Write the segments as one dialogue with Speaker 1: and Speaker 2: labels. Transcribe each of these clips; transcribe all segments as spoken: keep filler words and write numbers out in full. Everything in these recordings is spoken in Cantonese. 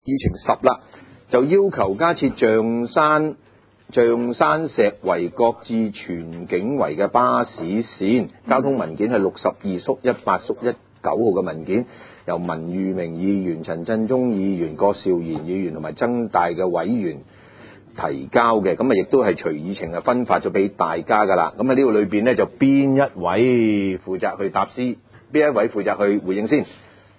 Speaker 1: 議程十啦，就要求加設象山象山石圍角至荃景圍嘅巴士線。交通文件係六十二縮一八縮一九號嘅文件，由文裕明議員、陳振中議員、郭兆賢議員同埋增大嘅委員提交嘅。咁啊，亦都係隨議程啊分發咗俾大家噶啦。咁喺呢度裏邊呢，就邊一位負責去答詩？邊一位負責去回應先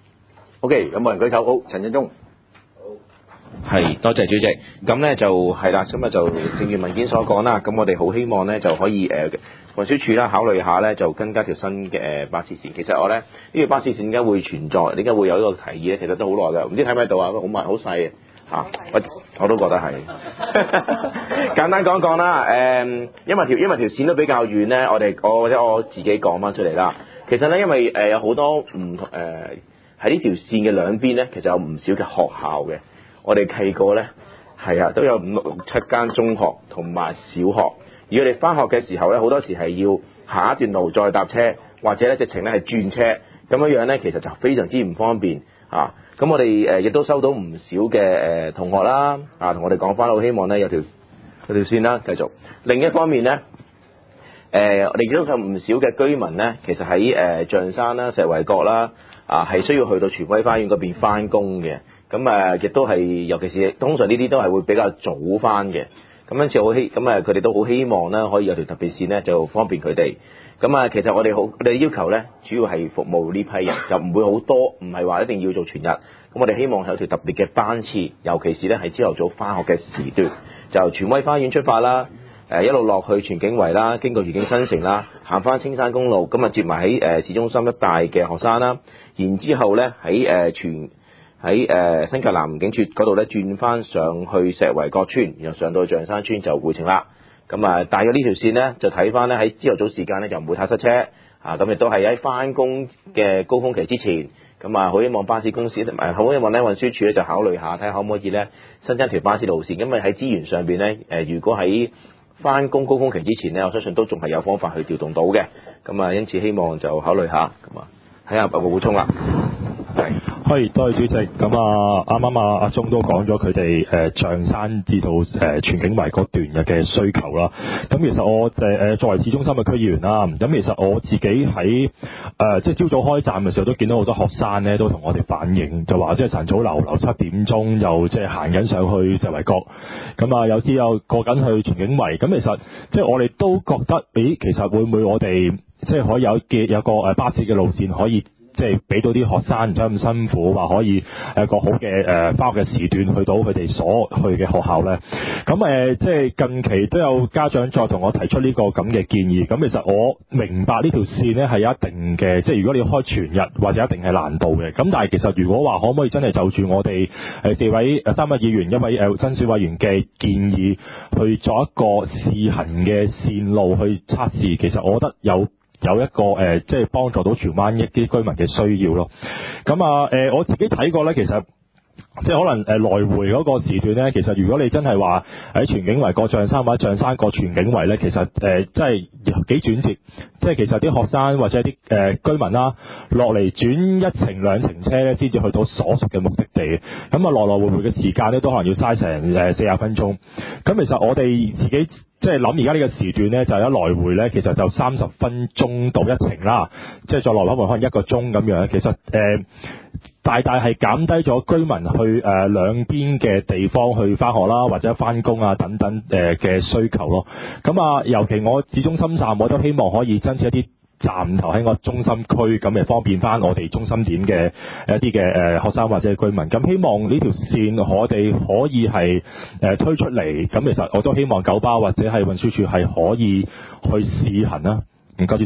Speaker 1: ？OK， 有冇人舉手？好，陳振中。
Speaker 2: 係，多謝主席。咁呢就係啦，咁啊就正如文件所講啦，咁我哋好希望呢就可以誒運輸署啦考慮下呢，就增加條新嘅誒巴士線。其實我呢，呢、呢個巴士線點解會存在，點解會有呢個提議呢？其實都好耐㗎，唔知睇唔睇到啊？好慢好細啊！我我都覺得係。簡單講講啦，誒，因為條因為條線都比較遠呢，我哋我或者我自己講翻出嚟啦。其實呢，因為誒有好多唔同誒喺呢條線嘅兩邊呢，其實有唔少嘅學校嘅。我哋計過呢，係啊，都有五六六七間中學同埋小學。而我哋翻學嘅時候呢，好多時係要下一段路再搭車，或者呢直情呢係轉車，咁樣樣呢，其實就非常之唔方便啊。咁我哋誒亦都收到唔少嘅誒同學啦，啊同我哋講翻，好希望呢有條有條線啦，繼續。另一方面呢，誒我哋亦都有唔少嘅居民呢，其實喺誒象山啦、石圍角啦，啊係需要去到荃威花園嗰邊翻工嘅。咁誒亦都係，尤其是通常呢啲都係會比較早翻嘅。咁因此好希，咁誒佢哋都好希望咧，可以有條特別線咧，就方便佢哋。咁啊，其實我哋好，我哋要求咧，主要係服務呢批人，就唔會好多，唔係話一定要做全日。咁我哋希望有條特別嘅班次，尤其是咧係朝頭早翻學嘅時段，就荃威花園出發啦，誒一路落去荃景圍啦，經過愉景新城啦，行翻青山公路，咁啊接埋喺誒市中心一帶嘅學生啦，然之後咧喺誒荃喺誒新界南警署嗰度咧轉翻上去石圍角村，然後上到象山村就回程啦。咁啊，大約呢條線呢，就睇翻咧喺朝頭早時間咧就唔會太塞車啊。咁亦都係喺翻工嘅高峰期之前，咁啊好希望巴士公司同埋好希望咧運輸署咧就考慮下，睇下可唔可以咧新增條巴士路線。因為喺資源上邊咧誒，如果喺翻工高峰期之前咧，我相信都仲係有方法去調動到嘅。咁啊，因此希望就考慮下咁啊，睇下有冇補充啦。
Speaker 3: 係，多謝主席。咁啊，啱啱啊阿鐘都講咗佢哋誒象山至到誒荃景圍嗰段嘅嘅需求啦。咁其實我誒誒作為市中心嘅區議員啦，咁其實我自己喺誒、呃、即係朝早開站嘅時候都見到好多學生咧都同我哋反映，就話即係晨早流流七點鐘又即係行緊上去石圍角，咁啊有啲又過緊去荃景圍。咁其實即係我哋都覺得，誒其實會唔會我哋即係可以有嘅有個誒巴士嘅路線可以？即係俾到啲學生唔使咁辛苦，話可以誒個好嘅誒返學嘅時段去到佢哋所去嘅學校咧。咁誒、呃、即係近期都有家長再同我提出呢個咁嘅建議。咁其實我明白呢條線咧係有一定嘅，即係如果你要開全日或者一定係難度嘅。咁但係其實如果話可唔可以真係就住我哋誒四位誒三位議員一位誒真選委員嘅建議去做一個試行嘅線路去測試，其實我覺得有。有一個誒、呃，即係幫助到荃灣一啲居民嘅需要咯。咁啊，誒、呃、我自己睇過咧，其實即係可能誒、呃、來回嗰個時段咧，其實如果你真係話喺荃景圍過象山或者象山過荃景圍咧，其實誒真係幾轉折。即係其實啲學生或者啲誒、呃、居民啦，落嚟轉一程兩程車咧，先至去到所屬嘅目的地。咁啊，來來回回嘅時間咧，都可能要嘥成誒四十分鐘。咁其實我哋自己。即係諗而家呢個時段咧，就係、一來回咧，其實就三十分鐘到一程啦。即係再來來回可能一個鐘咁樣。其實誒、呃、大大係減低咗居民去誒、呃、兩邊嘅地方去返學啦，或者返工啊等等誒嘅、呃、需求咯。咁啊，尤其我市中心站，我都希望可以增設一啲站頭喺個中心區，咁誒方便翻我哋中心點嘅一啲嘅誒學生或者居民。咁希望呢條線我哋可以係誒推出嚟。咁其實我都希望九巴或者係運輸署係可以去試行啦。唔該，主席。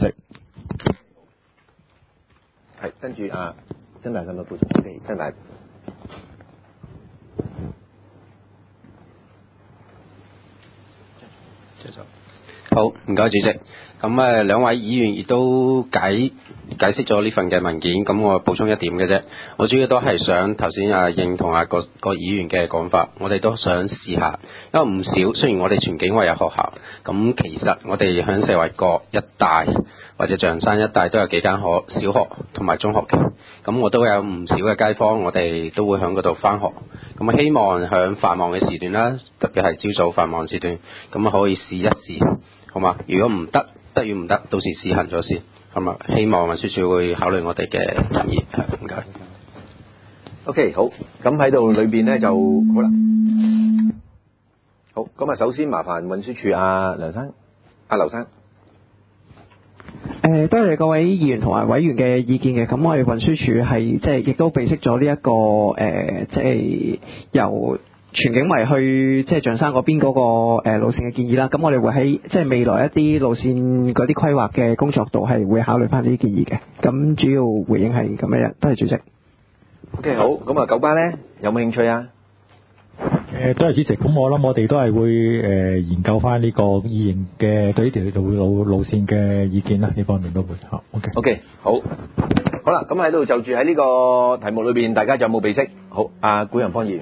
Speaker 1: 係跟住啊，曾大有冇補充？係曾大。
Speaker 4: 好，唔該主席。咁誒兩位議員亦都解解釋咗呢份嘅文件，咁我補充一點嘅啫。我主要都係想頭先啊認同啊個個議員嘅講法，我哋都想試下，因為唔少雖然我哋荃景圍有學校，咁其實我哋響石圍角一帶或者象山一帶都有幾間學小學同埋中學嘅。咁我都有唔少嘅街坊，我哋都會喺嗰度返學。咁希望喺繁忙嘅時段啦，特別係朝早繁忙時段，咁可以試一試，好嘛？如果唔得，得與唔得，到時試行咗先，好嘛？希望運輸署會考慮我哋嘅建議，係唔該。
Speaker 1: OK， 好，咁喺度裏邊咧就好啦。好，咁啊，首先麻煩運輸署阿梁生，阿劉生。
Speaker 5: 誒，多謝各位議員同埋委員嘅意見嘅。咁我哋運輸署係即係亦都備悉咗呢一個誒，即係由荃景圍去即係象山嗰邊嗰個誒路線嘅建議啦。咁我哋會喺即係未來一啲路線嗰啲規劃嘅工作度係會考慮翻呢啲建議嘅。咁主要回應係咁樣，多謝主席。
Speaker 1: OK， 好，咁啊，九巴咧有冇興趣啊？
Speaker 3: 誒，多謝主席。咁我諗我哋都係會誒研究翻呢個異形嘅對呢條路路路線嘅意見啦，呢方面都會嚇。OK。
Speaker 1: OK， 好，好啦，咁喺度就住喺呢個題目裏邊，大家仲有冇備識？好，阿古仁芳議員。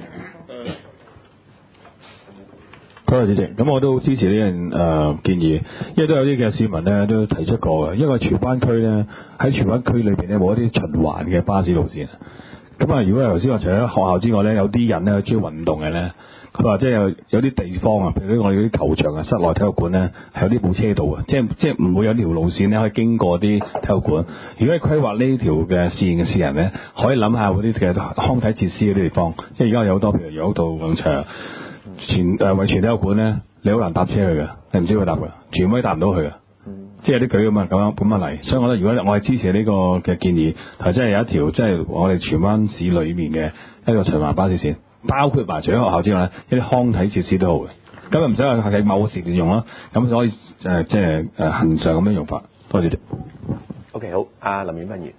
Speaker 6: 多謝主席，咁我都支持呢樣誒建議，因為都有啲嘅市民咧都提出過嘅，因為荃灣區咧喺荃灣區裏邊咧冇一啲循環嘅巴士路線。咁啊，如果頭先話除咗學校之外咧，有啲人咧中意運動嘅咧，佢話即係有有啲地方啊，譬如我哋啲球場啊、室內體育館咧，係有啲冇車道啊，即係即係唔會有條路線咧可以經過啲體育館。如果係規劃呢條嘅試驗嘅市人咧，可以諗下嗰啲嘅康體設施嗰啲地方，即係而家有好多譬如有道廣場、前誒維泉體育館咧，你好難搭車去嘅，你唔知佢搭嘅，全部都搭唔到去嘅。即係有啲舉咁啊，咁樣咁樣嚟，所以我覺得如果我係支持呢個嘅建議，係真係有一條即係我哋荃灣市裏面嘅一個循環巴士線，包括埋除咗學校之外咧，一啲康體設施都好嘅，咁啊唔使話喺某個時段用啦，咁可以誒即係誒恆常咁樣用法。多謝。
Speaker 1: OK， 好，阿林婉芬議員。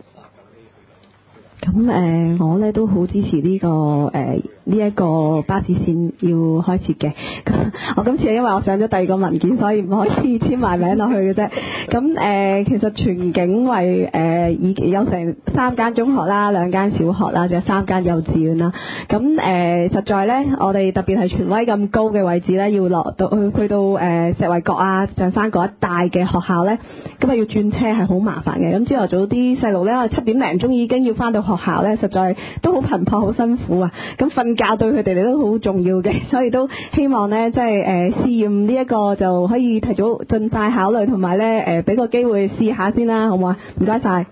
Speaker 7: 咁誒、呃，我咧都好支持呢、這個誒呢一個巴士線要開設嘅。我今次係因為我上咗第二個文件，所以唔可以簽埋名落去嘅啫。咁誒、呃，其實荃景圍誒已有成三間中學啦，兩間小學啦，仲有三間幼稚園啦。咁誒、呃，實在咧，我哋特別係荃威咁高嘅位置咧，要落到去去到誒、呃、石圍角啊、象山嗰一帶嘅學校咧，咁啊要轉車係好麻煩嘅。咁朝頭早啲細路咧，七點零鐘已經要返到學校咧，實在都好頻撲，好辛苦啊！咁瞓覺對佢哋嚟都好重要嘅，所以都希望咧，即係誒試驗呢一個就可以提早盡快考慮，同埋咧誒俾個機會試下先啦，好唔好啊？唔該晒。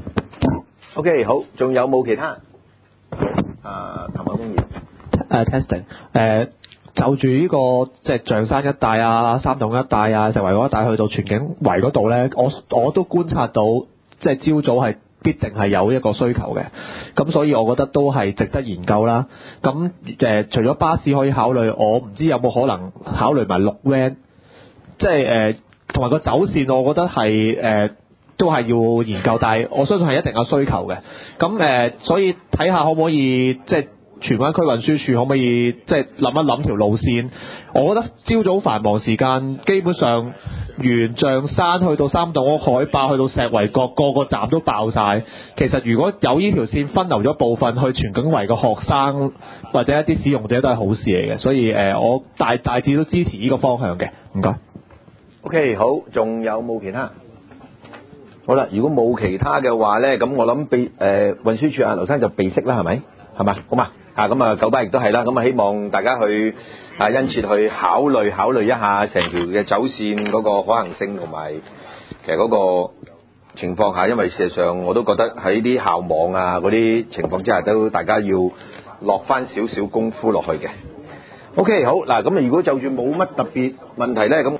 Speaker 1: OK， 好，仲有冇其他？啊，譚海峰議員。
Speaker 5: 誒 testing 誒。就住呢、這個即係象山一帶啊、三棟一帶啊、石圍嗰一帶去到荃景圍嗰度咧，我我都觀察到，即係朝早係必定係有一個需求嘅，咁所以我覺得都係值得研究啦。咁誒、呃，除咗巴士可以考慮，我唔知有冇可能考慮埋綠 van，即係誒同埋個走線，我覺得係誒、呃、都係要研究，但係我相信係一定有需求嘅。咁誒、呃，所以睇下可唔可以即係。荃灣區運輸署可唔可以即係諗一諗條路線？我覺得朝早繁忙時間，基本上沿象山去到三棟屋海壩，去到石圍角，個個站都爆晒。其實如果有呢條線分流咗部分去荃景圍嘅學生或者一啲使用者都係好事嚟嘅，所以誒、呃、我大大致都支持呢個方向嘅。唔該。
Speaker 1: OK， 好，仲有冇其他？好啦，如果冇其他嘅話咧，咁我諗備誒運輸署阿劉生就備悉啦，係咪？係嘛？好嘛？啊，咁啊，九巴亦都係啦，咁啊，希望大家去啊，殷切去考慮考慮一下成條嘅走線嗰個可行性同埋其實嗰個情況下，因為事實上我都覺得喺啲校網啊嗰啲情況之下，都大家要落翻少少功夫落去嘅。OK， 好嗱，咁啊，如果就住冇乜特別問題咧，咁。